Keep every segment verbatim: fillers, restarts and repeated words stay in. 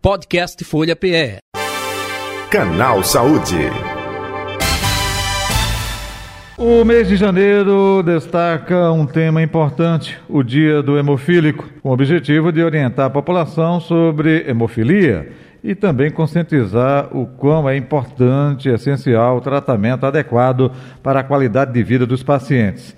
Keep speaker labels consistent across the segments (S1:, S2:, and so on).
S1: Podcast Folha P E.
S2: Canal Saúde.
S3: O mês de janeiro destaca um tema importante, o Dia do Hemofílico, com o objetivo de orientar a população sobre hemofilia e também conscientizar o quão é importante e essencial o tratamento adequado para a qualidade de vida dos pacientes.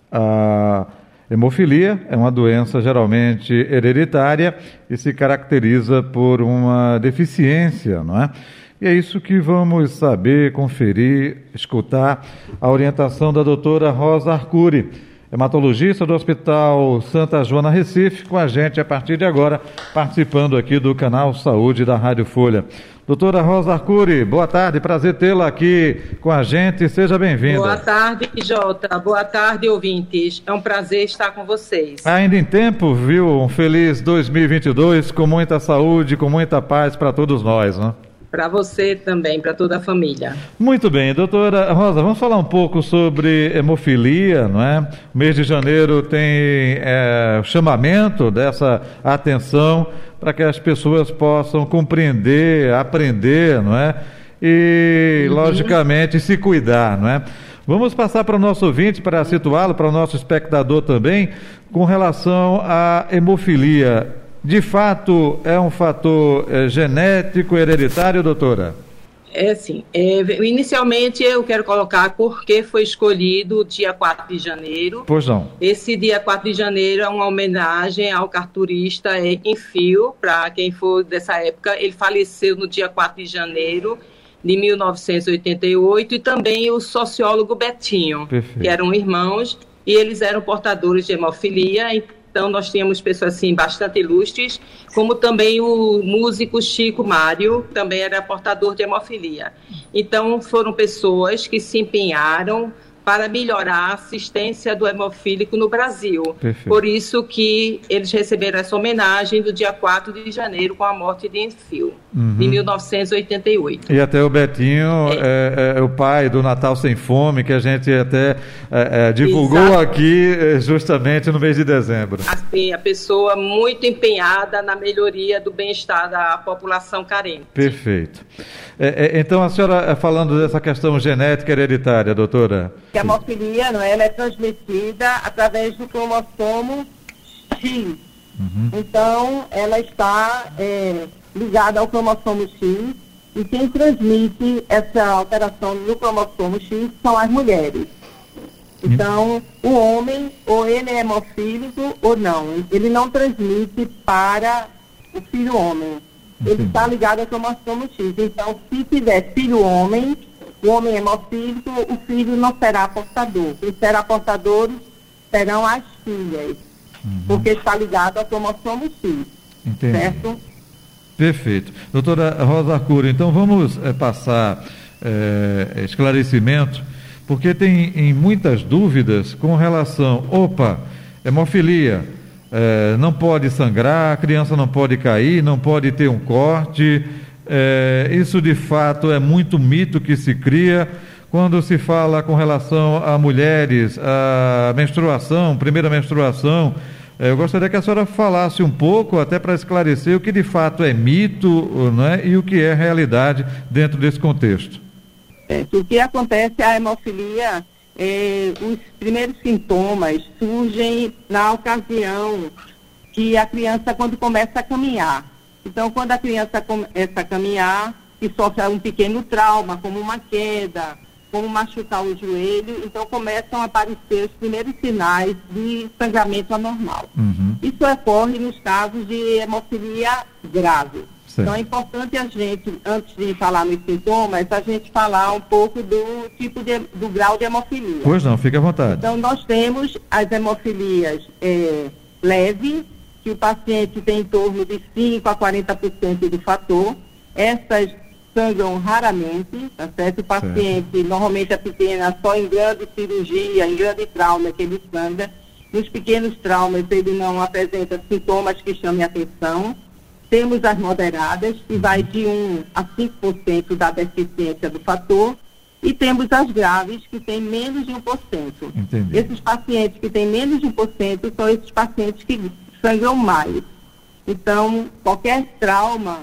S3: A hemofilia é uma doença geralmente hereditária e se caracteriza por uma deficiência, não é? E é isso que vamos saber, conferir, escutar a orientação da doutora Rosa Arcuri, hematologista do Hospital Santa Joana Recife, com a gente a partir de agora, participando aqui do Canal Saúde da Rádio Folha. Doutora Rosa Arcuri, boa tarde, prazer tê-la aqui com a gente, seja bem-vinda.
S4: Boa tarde, Jota, boa tarde, ouvintes, é um prazer estar com vocês.
S3: Ainda em tempo, viu, um feliz dois mil e vinte e dois, com muita saúde, com muita paz para todos nós, né?
S4: Para você também, para toda a família.
S3: Muito bem, doutora Rosa, vamos falar um pouco sobre hemofilia, não é? O mês de janeiro tem é, chamamento dessa atenção para que as pessoas possam compreender, aprender, não é? E, uhum. logicamente, se cuidar, não é? Vamos passar para o nosso ouvinte, para situá-lo, para o nosso espectador também, com relação à hemofilia. De fato, é um fator é, genético, hereditário, doutora?
S4: É sim. É, inicialmente, eu quero colocar por que foi escolhido o dia quatro de janeiro.
S3: Pois não.
S4: Esse dia quatro de janeiro é uma homenagem ao carturista Enfio, para quem for dessa época. Ele faleceu no dia quatro de janeiro de mil novecentos e oitenta e oito, e também o sociólogo Betinho, Perfeito. Que eram irmãos, e eles eram portadores de hemofilia. Então, nós tínhamos pessoas assim, bastante ilustres, como também o músico Chico Mário, também era portador de hemofilia. Então, foram pessoas que se empenharam para melhorar a assistência do hemofílico no Brasil. Perfeito. Por isso que eles receberam essa homenagem do dia quatro de janeiro com a morte de Enfio, uhum. de mil novecentos e oitenta e oito.
S3: E até o Betinho é, é, é o pai do Natal Sem Fome, que a gente até é, é, divulgou Exato. Aqui justamente no mês de dezembro.
S4: Assim, a pessoa muito empenhada na melhoria do bem-estar da população carente.
S3: Perfeito. É, é, então, a senhora falando dessa questão genética hereditária, doutora?
S5: A hemofilia, não é? Ela é transmitida através do cromossomo X. Uhum. Então, ela está é, ligada ao cromossomo X, e quem transmite essa alteração no cromossomo X são as mulheres. Então, uhum. o homem, ou ele é hemofílico ou não. Ele não transmite para o filho homem. Ele uhum. está ligado ao cromossomo X. Então, se tiver filho homem, o homem hemofílico, o filho não será portador. Quem será portador serão as filhas, uhum. porque está ligado ao cromossomo X.
S3: Entendi.
S5: Certo?
S3: Perfeito. Doutora Rosa Arcuri, então vamos é, passar é, esclarecimento, porque tem em muitas dúvidas com relação, opa, hemofilia, é, não pode sangrar, a criança não pode cair, não pode ter um corte. É, isso de fato é muito mito que se cria quando se fala com relação a mulheres, a menstruação, primeira menstruação. É, eu gostaria que a senhora falasse um pouco, até para esclarecer o que de fato é mito, né, e o que é realidade dentro desse contexto.
S5: É, o que acontece, a hemofilia, é, os primeiros sintomas surgem na ocasião que a criança, quando começa a caminhar. Então, quando a criança começa a caminhar e sofre um pequeno trauma, como uma queda, como machucar o joelho, então começam a aparecer os primeiros sinais de sangramento anormal. Uhum. Isso ocorre nos casos de hemofilia grave. Sim. Então, é importante a gente, antes de falar nos sintomas, a gente falar um pouco do tipo de, do grau de hemofilia.
S3: Pois não, fique à vontade.
S5: Então, nós temos as hemofilias é, leves, que o paciente tem em torno de cinco a quarenta por cento do fator. Essas sangram raramente, tá certo? O paciente, certo. Normalmente é pequena, só em grande cirurgia, em grande trauma que ele sangra. Nos pequenos traumas ele não apresenta sintomas que chamem atenção. Temos as moderadas, que vai de um a cinco por cento da deficiência do fator. E temos as graves, que têm menos de um por cento. Entendi. Esses pacientes que têm menos de um por cento são esses pacientes que sangram mais. Então, qualquer trauma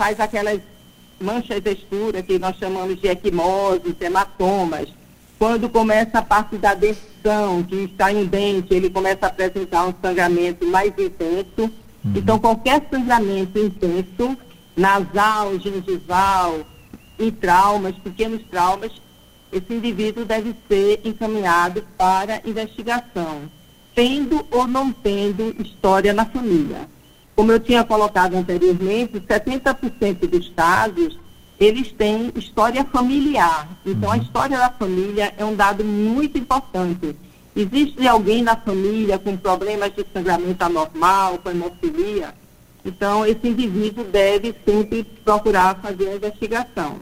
S5: faz aquelas manchas de textura que nós chamamos de equimoses, hematomas. Quando começa a parte da dentição, que está em um dente, ele começa a apresentar um sangramento mais intenso. Uhum. Então, qualquer sangramento intenso, nasal, gengival, em traumas, pequenos traumas, esse indivíduo deve ser encaminhado para investigação, tendo ou não tendo história na família. Como eu tinha colocado anteriormente, setenta por cento dos casos, eles têm história familiar. Então, a história da família é um dado muito importante. Existe alguém na família com problemas de sangramento anormal, com hemofilia? Então, esse indivíduo deve sempre procurar fazer a investigação.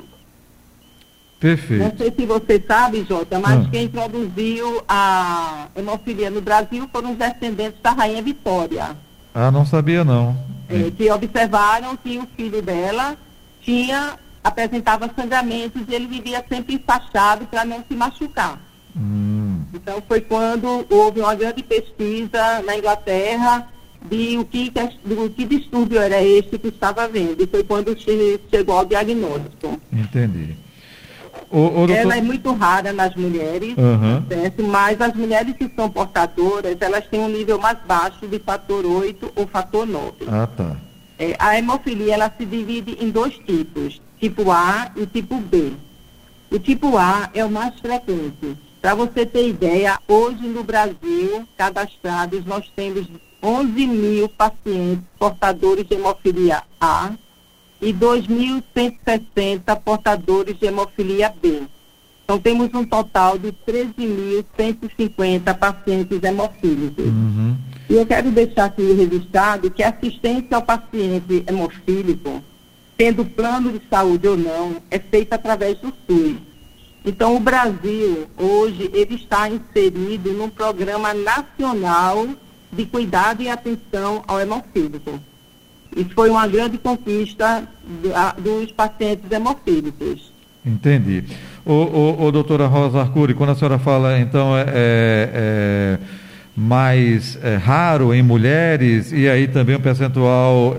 S3: Perfeito.
S5: Não sei se você sabe, Jota, mas
S3: ah.
S5: quem introduziu a hemofilia no Brasil foram os descendentes da Rainha Vitória.
S3: Ah, não sabia não.
S5: É, que observaram que o filho dela tinha, apresentava sangramentos e ele vivia sempre enfaixado para não se machucar. Hum. Então foi quando houve uma grande pesquisa na Inglaterra de o que, do que distúrbio era este que estava vendo. E foi quando chegou ao diagnóstico.
S3: Entendi. O, o doutor...
S5: Ela é muito rara nas mulheres,
S3: uhum.
S5: certo? Mas as mulheres que são portadoras, elas têm um nível mais baixo de fator oito ou fator nove.
S3: Ah, tá.
S5: É, a hemofilia, ela se divide em dois tipos, tipo A e tipo B. O tipo A é o mais frequente. Para você ter ideia, hoje no Brasil, cadastrados, nós temos onze mil pacientes portadores de hemofilia A e dois mil cento e sessenta portadores de hemofilia B. Então, temos um total de treze mil cento e cinquenta pacientes hemofílicos. Uhum. E eu quero deixar aqui registrado que a assistência ao paciente hemofílico, tendo plano de saúde ou não, é feita através do SUS. Então, o Brasil, hoje, ele está inserido num programa nacional de cuidado e atenção ao hemofílico. Isso foi uma grande conquista dos pacientes hemofílicos.
S3: Entendi. O, o, o doutora Rosa Arcuri, quando a senhora fala, então, é, é mais é, raro em mulheres, e aí também um percentual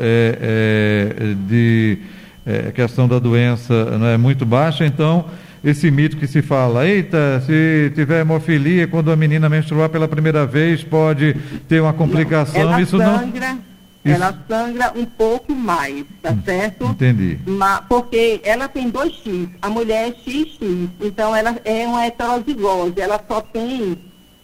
S3: é, é, de é, questão da doença não é muito baixo, então, esse mito que se fala, eita, se tiver hemofilia, quando a menina menstruar pela primeira vez, pode ter uma complicação,
S5: não, ela
S3: isso
S5: sangra,
S3: não...
S5: Isso. Ela sangra um pouco mais, tá certo?
S3: Entendi.
S5: Mas, porque ela tem dois X, a mulher é X X, então ela é uma heterozigose, ela só tem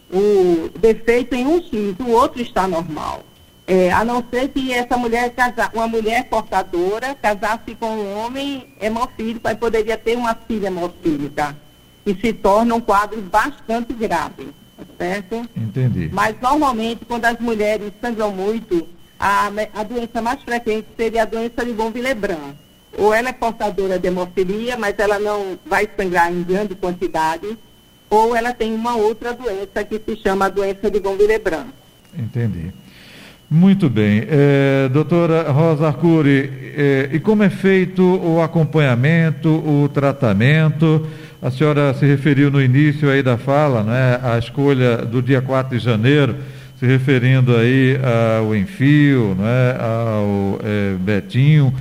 S5: o defeito em um X, o outro está normal. É, a não ser que essa mulher, casa, uma mulher portadora, casasse com um homem hemofílico, aí poderia ter uma filha hemofílica, e se torna um quadro bastante grave, tá certo?
S3: Entendi.
S5: Mas normalmente, quando as mulheres sangram muito, A, a doença mais frequente seria a doença de von Willebrand. Ou ela é portadora de hemofilia, mas ela não vai sangrar em grande quantidade, ou ela tem uma outra doença que se chama a doença de von Willebrand.
S3: Entendi. Muito bem. É, doutora Rosa Arcuri, é, e como é feito o acompanhamento, o tratamento? A senhora se referiu no início aí da fala, né, à escolha do dia quatro de janeiro, se referindo aí ao Enfio, né, ao é, Betinho.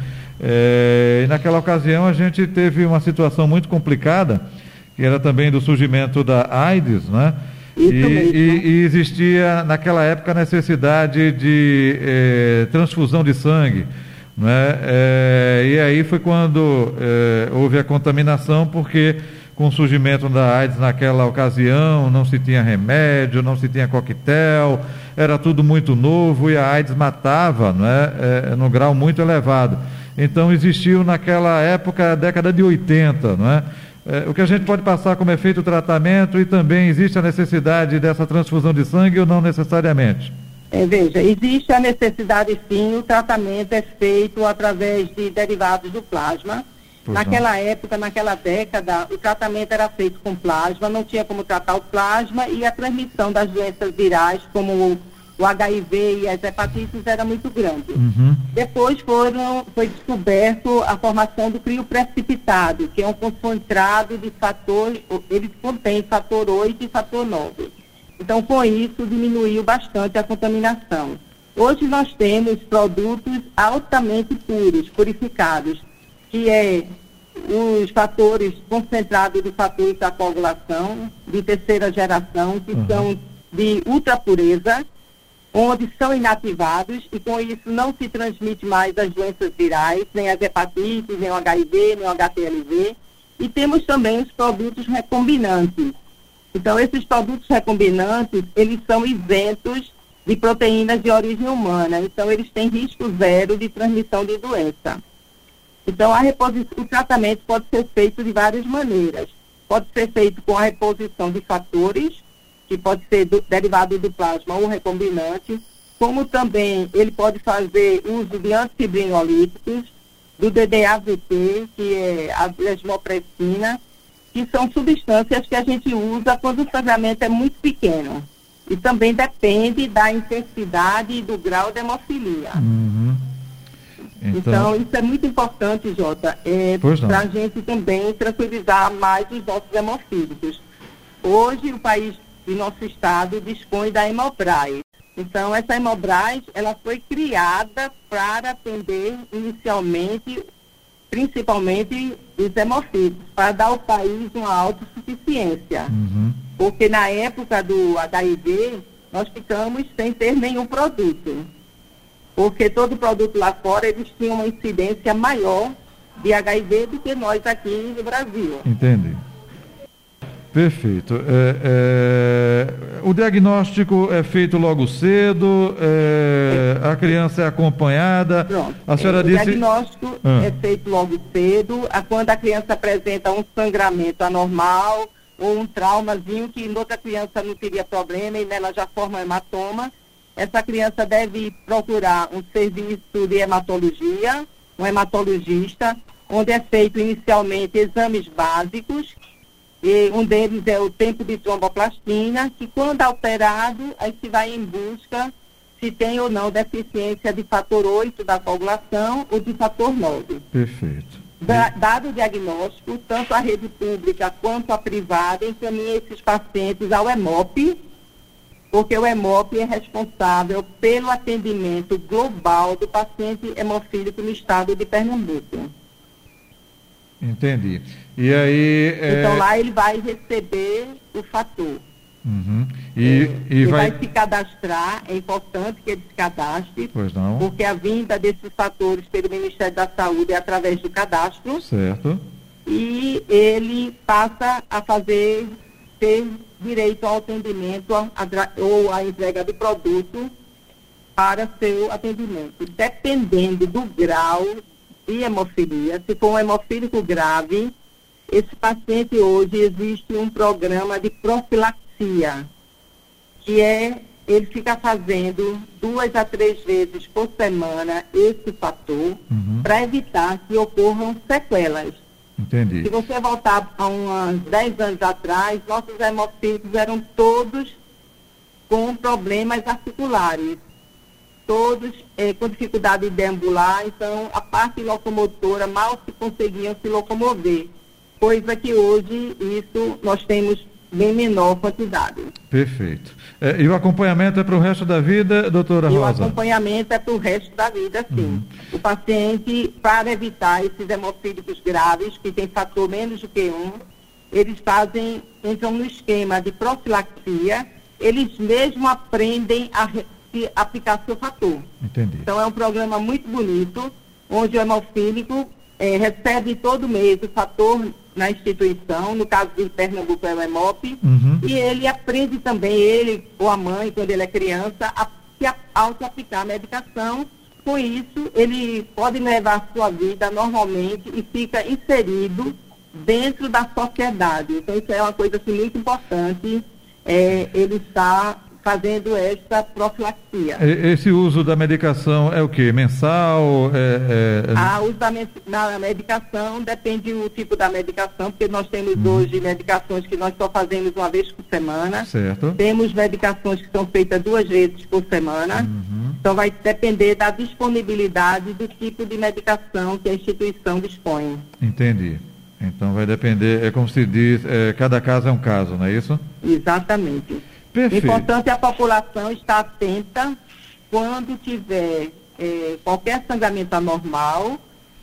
S3: É, e naquela ocasião a gente teve uma situação muito complicada, que era também do surgimento da AIDS, né? E, e, e existia naquela época a necessidade de é, transfusão de sangue, né? É, e aí foi quando é, houve a contaminação, porque com o surgimento da AIDS naquela ocasião, não se tinha remédio, não se tinha coquetel, era tudo muito novo e a AIDS matava, né, é, no grau muito elevado. Então existiu naquela época, a década de oitenta, não é? É, o que a gente pode passar como é feito o tratamento, e também existe a necessidade dessa transfusão de sangue ou não necessariamente?
S5: É, veja, existe a necessidade sim, o tratamento é feito através de derivados do plasma. Naquela época, naquela década, o tratamento era feito com plasma, não tinha como tratar o plasma, e a transmissão das doenças virais, como o, o H I V e as hepatites, era muito grande. Uhum. Depois foram, foi descoberto a formação do crio precipitado, que é um concentrado de fator, ele contém fator oito e fator nove. Então, com isso, diminuiu bastante a contaminação. Hoje nós temos produtos altamente puros, purificados, que é os fatores concentrados de fatores da coagulação de terceira geração, que uhum. são de ultrapureza, onde são inativados e com isso não se transmite mais as doenças virais, nem as hepatites, nem o H I V, nem o H T L V. E temos também os produtos recombinantes. Então, esses produtos recombinantes, eles são isentos de proteínas de origem humana. Então, eles têm risco zero de transmissão de doença. Então, a reposição, o tratamento pode ser feito de várias maneiras. Pode ser feito com a reposição de fatores, que pode ser do, derivado do plasma ou recombinante, como também ele pode fazer uso de antifibrinolíticos, do D D A V P, que é a desmopressina, que são substâncias que a gente usa quando o sangramento é muito pequeno. E também depende da intensidade e do grau de hemofilia. Uhum. Então, então, isso é muito importante, Jota, é, para a gente também tranquilizar mais os nossos hemofílicos. Hoje, o país e nosso estado dispõe da Hemobras. Então, essa Hemobras, ela foi criada para atender inicialmente, principalmente os hemofílicos, para dar ao país uma autossuficiência. Uhum. Porque na época do H I V, nós ficamos sem ter nenhum produto. Porque todo produto lá fora, eles tinham uma incidência maior de H I V do que nós aqui no Brasil.
S3: Entendi. Perfeito. É, é, o diagnóstico é feito logo cedo, é, a criança é acompanhada.
S5: Pronto.
S3: A senhora
S5: é,
S3: disse...
S5: O diagnóstico ah. é feito logo cedo, a, quando a criança apresenta um sangramento anormal ou um traumazinho que em outra criança não teria problema e nela já forma hematoma. Essa criança deve procurar um serviço de hematologia, um hematologista, onde é feito inicialmente exames básicos. E um deles é o tempo de tromboplastina, que quando alterado, aí se vai em busca se tem ou não deficiência de fator oito da coagulação ou de fator nove.
S3: Perfeito.
S5: Da, dado o diagnóstico, tanto a rede pública quanto a privada encaminha esses pacientes ao EMOP, porque o EMOP é responsável pelo atendimento global do paciente hemofílico no estado de Pernambuco.
S3: Entendi. E aí... É...
S5: Então lá ele vai receber o fator.
S3: Uhum. E,
S5: é,
S3: e
S5: ele
S3: vai...
S5: vai se cadastrar, é importante que ele se cadastre,
S3: pois não.
S5: Porque a vinda desses fatores pelo Ministério da Saúde é através do cadastro.
S3: Certo.
S5: E ele passa a fazer, ter direito ao atendimento a, a, ou à entrega do produto para seu atendimento. Dependendo do grau de hemofilia, se for um hemofílico grave, esse paciente hoje existe um programa de profilaxia, que é, ele fica fazendo duas a três vezes por semana esse fator, uhum. para evitar que ocorram sequelas.
S3: Entendi.
S5: Se você voltar a uns dez anos atrás, nossos hemofílicos eram todos com problemas articulares, todos eh, com dificuldade de deambular, então a parte locomotora mal se conseguiam se locomover, coisa que hoje isso nós temos bem menor quantidade.
S3: Perfeito. É, e o acompanhamento é para o resto da vida, doutora
S5: e
S3: Rosa?
S5: O acompanhamento é para o resto da vida, sim. Uhum. O paciente, para evitar esses hemofílicos graves, que tem fator menos do que um, eles fazem, entram no esquema de profilaxia, eles mesmo aprendem a re- aplicar seu fator.
S3: Entendi.
S5: Então é um programa muito bonito, onde o hemofílico eh, recebe todo mês o fator na instituição, no caso de Pernambuco é o EMOP, uhum. e ele aprende também, ele ou a mãe, quando ele é criança, a se auto-aplicar a medicação. Com isso, ele pode levar a sua vida normalmente e fica inserido dentro da sociedade. Então isso é uma coisa assim, muito importante, é, ele está fazendo essa profilaxia.
S3: Esse uso da medicação é o quê? Mensal? É, é...
S5: Ah, o uso da, me- da medicação depende do tipo da medicação, porque nós temos uhum. hoje medicações que nós só fazemos uma vez por semana.
S3: Certo.
S5: Temos medicações que são feitas duas vezes por semana. Uhum. Então vai depender da disponibilidade do tipo de medicação que a instituição dispõe.
S3: Entendi. Então vai depender, é como se diz, é, cada caso é um caso, não é isso?
S5: Exatamente.
S3: Perfeito.
S5: O importante é a população estar atenta quando tiver eh, qualquer sangramento anormal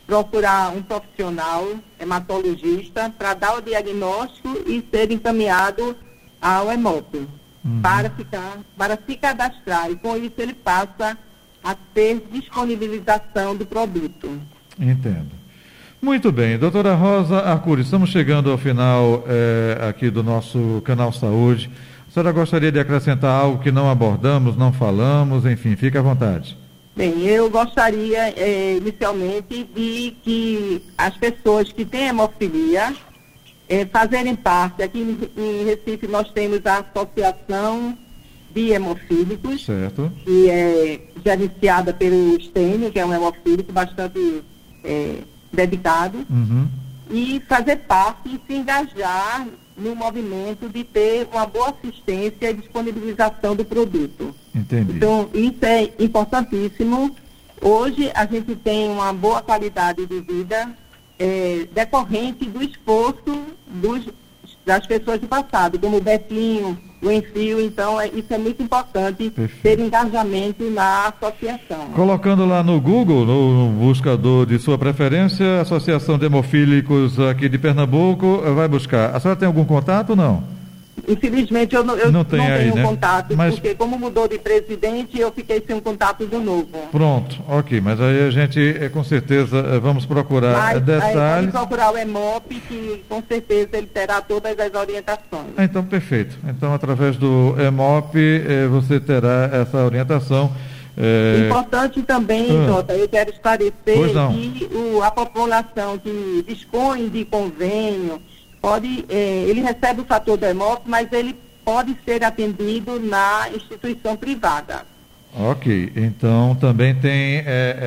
S5: procurar um profissional hematologista para dar o diagnóstico e ser encaminhado ao hemop, uhum. para, ficar, para se cadastrar. E com isso ele passa a ter disponibilização do produto.
S3: Entendo. Muito bem. Doutora Rosa Arcuri, estamos chegando ao final é, aqui do nosso Canal Saúde. A senhora gostaria de acrescentar algo que não abordamos, não falamos, enfim, fique à vontade.
S5: Bem, eu gostaria é, inicialmente de que as pessoas que têm hemofilia é, fazerem parte. Aqui em, em Recife nós temos a Associação de Hemofílicos,
S3: certo.
S5: que é gerenciada pelo Stênio, que é um hemofílico bastante é, dedicado,
S3: uhum.
S5: e fazer parte e se engajar no movimento de ter uma boa assistência e disponibilização do produto.
S3: Entendi.
S5: Então, isso é importantíssimo. Hoje, a gente tem uma boa qualidade de vida é, decorrente do esforço dos, das pessoas do passado, como o Betinho, o Enfio. Então, é, isso é muito importante, perfeito. Ter engajamento na associação.
S3: Colocando lá no Google, no buscador de sua preferência, Associação de Hemofílicos aqui de Pernambuco, vai buscar. A senhora tem algum contato ou não?
S5: Infelizmente eu não, eu
S3: não, tem
S5: não
S3: aí,
S5: tenho
S3: né?
S5: contato,
S3: mas...
S5: porque como mudou de presidente, eu fiquei sem um contato do novo.
S3: Pronto, ok, mas aí a gente com certeza vamos procurar
S5: mas,
S3: detalhes.
S5: Aí pode procurar o hemop, que com certeza ele terá todas as orientações.
S3: Ah, então perfeito, então através do hemop eh, você terá essa orientação.
S5: É... Importante também, ah. Jota, eu quero esclarecer que o, a população que dispõe de convênio, pode, é, ele recebe o fator do hemop, mas ele pode ser atendido na instituição privada.
S3: Ok, então também tem é,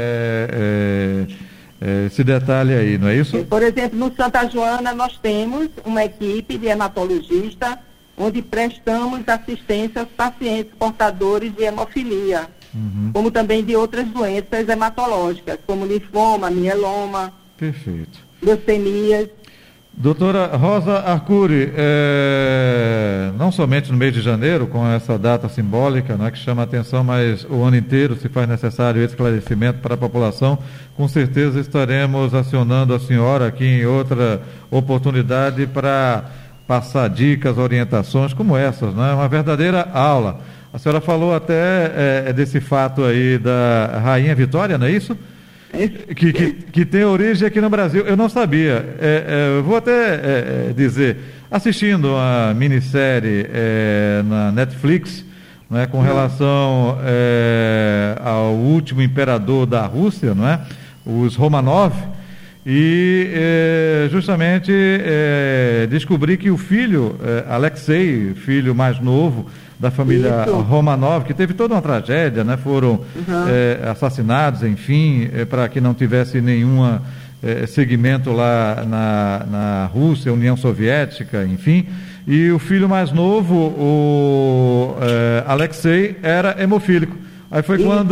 S3: é, é, esse detalhe aí, não é isso?
S5: Por exemplo, no Santa Joana nós temos uma equipe de hematologista onde prestamos assistência aos pacientes portadores de hemofilia, uhum. como também de outras doenças hematológicas, como linfoma, mieloma,
S3: perfeito.
S5: leucemias.
S3: Doutora Rosa Arcuri, é, não somente no mês de janeiro, com essa data simbólica, né, que chama a atenção, mas o ano inteiro se faz necessário esclarecimento para a população, com certeza estaremos acionando a senhora aqui em outra oportunidade para passar dicas, orientações como essas, né, uma verdadeira aula. A senhora falou até é, desse fato aí da Rainha Vitória, não é isso? Que, que, que tem origem aqui no Brasil. Eu não sabia. É, é, vou até é, dizer, assistindo a minissérie é, na Netflix, né, com relação é, ao último imperador da Rússia, não é? Os Romanov, e é, justamente é, descobri que o filho, é, Alexei, filho mais novo da família Isso. Romanov, que teve toda uma tragédia, né? Foram uhum. é, assassinados, enfim, é, para que não tivesse nenhum é, segmento lá na, na Rússia, União Soviética, enfim. E o filho mais novo, o é, Alexei, era hemofílico. Aí foi quando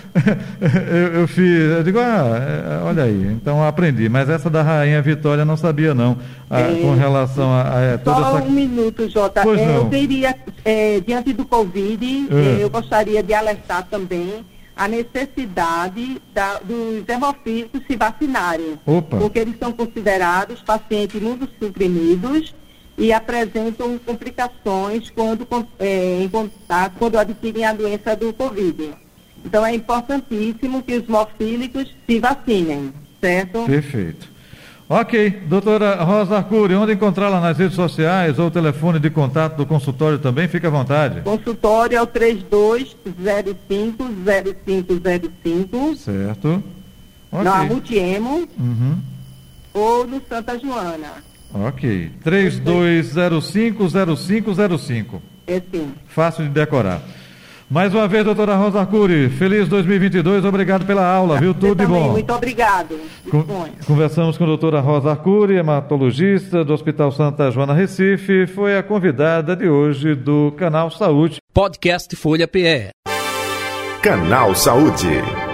S3: eu, eu fiz, eu digo, ah, olha aí, então aprendi, mas essa da Rainha Vitória não sabia não, a, é, com relação a, a toda
S5: só
S3: essa...
S5: um minuto, Jota, é, eu teria, é, diante do Covid, é. eu gostaria de alertar também a necessidade da, dos hemofílicos se vacinarem,
S3: Opa.
S5: porque eles são considerados pacientes imunossuprimidos e apresentam complicações quando, é, em contato, quando adquirem a doença do Covid. Então, é importantíssimo que os hemofílicos se vacinem, certo?
S3: Perfeito. Ok, doutora Rosa Arcuri, onde encontrá-la nas redes sociais ou o telefone de contato do consultório também, fique à vontade.
S5: Consultório é o três dois zero cinco zero cinco zero cinco.
S3: Certo. Okay.
S5: Na Multiemo,
S3: uhum.
S5: ou no Santa Joana.
S3: Ok. três dois zero cinco zero cinco zero cinco.
S5: É sim.
S3: Fácil de decorar. Mais uma vez, doutora Rosa Arcuri, feliz dois mil e vinte e dois, obrigado pela aula, viu? Tudo de bom.
S5: Muito obrigado.
S3: Con- conversamos com a doutora Rosa Arcuri, hematologista do Hospital Santa Joana Recife, foi a convidada de hoje do Canal Saúde.
S1: Podcast Folha P E.
S2: Canal Saúde.